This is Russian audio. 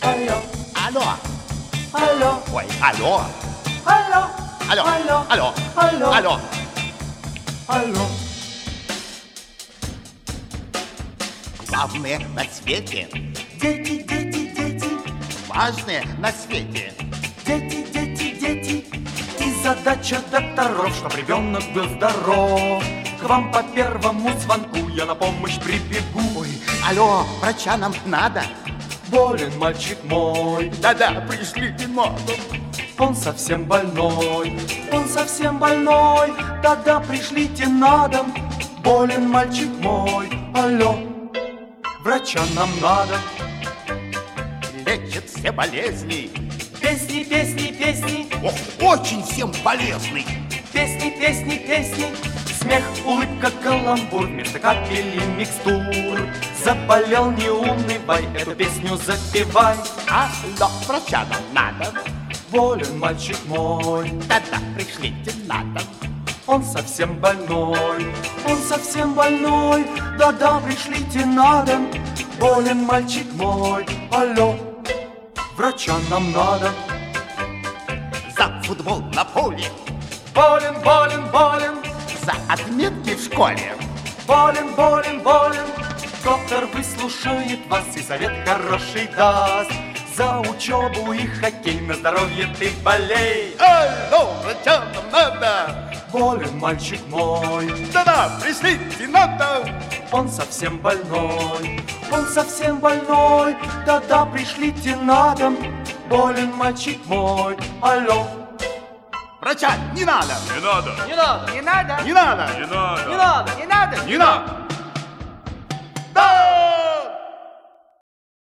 Алло, Алло. алло, Ой, алло. алло, Алло. алло, Алло. алло, Алло. алло. Главное на свете, Дети, дети, дети, важное на свете. дети, дети, дети. И задача докторов, чтоб ребенок был здоров. К вам по первому звонку я на помощь прибегу. Ой, алло, врача нам надо. Болен мальчик мой, Да-да, пришлите надо. он совсем больной, он совсем больной. Да-да, пришлите на дом. Болен мальчик мой, алло, врача нам надо. Лечит все болезни. Песни, песни, песни, Ох, очень всем полезный. песни, песни, песни. Смех, улыбка, каламбур, вместо капель и микстур. Заболел, не унывай, эту песню запевай. Алло, врача нам надо. Болен мальчик мой, Да-да, пришлите надо. он совсем больной, он совсем больной. Да-да, пришлите на дом. Болен мальчик мой, алло, врача нам надо. За футбол на поле, Болен, болен, болен, за отметки в школе. болен, болен, болен. Доктор выслушает вас и совет хороший даст. За учебу и хоккей на здоровье ты болей. Алло, врача нам надо. Болен мальчик мой, Да-да, пришлите надо. он совсем больной, он совсем больной. Да-да, пришлите на дом. Болен мальчик мой, алло. Врача не надо. Не надо. Не надо, Не надо. Не надо. не надо. Не надо. Да!